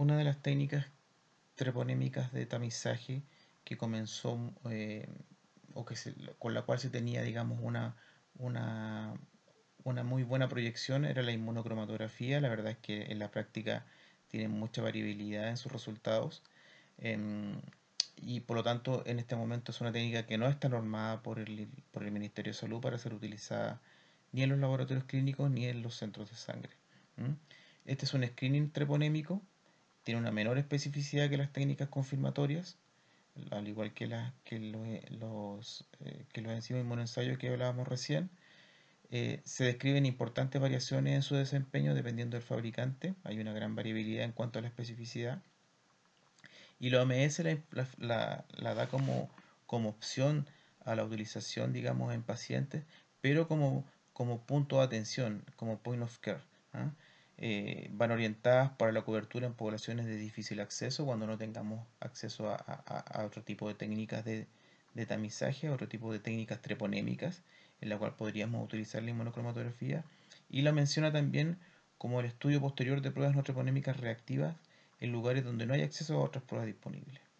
Una de las técnicas treponémicas de tamizaje que comenzó o con la cual se tenía, digamos, una, una muy buena proyección era la inmunocromatografía. La verdad es que en la práctica tiene mucha variabilidad en sus resultados. em, y por lo tanto en este momento es una técnica que no está normada por el Ministerio de Salud para ser utilizada ni en los laboratorios clínicos ni en los centros de sangre. ¿Mm? Este es un screening treponémico, tiene una menor especificidad que las técnicas confirmatorias, al igual que, que los enzimas inmunoensayos que hablábamos recién. Se describen importantes variaciones en su desempeño dependiendo del fabricante, hay una gran variabilidad en cuanto a la especificidad, y la OMS la da como opción a la utilización, digamos, en pacientes, pero como punto de atención, como point of care. ¿Ah? Van orientadas para la cobertura en poblaciones de difícil acceso, cuando no tengamos acceso a otro tipo de técnicas de tamizaje, a otro tipo de técnicas treponémicas, en la cual podríamos utilizar la inmunocromatografía, y la menciona también como el estudio posterior de pruebas no treponémicas reactivas en lugares donde no hay acceso a otras pruebas disponibles.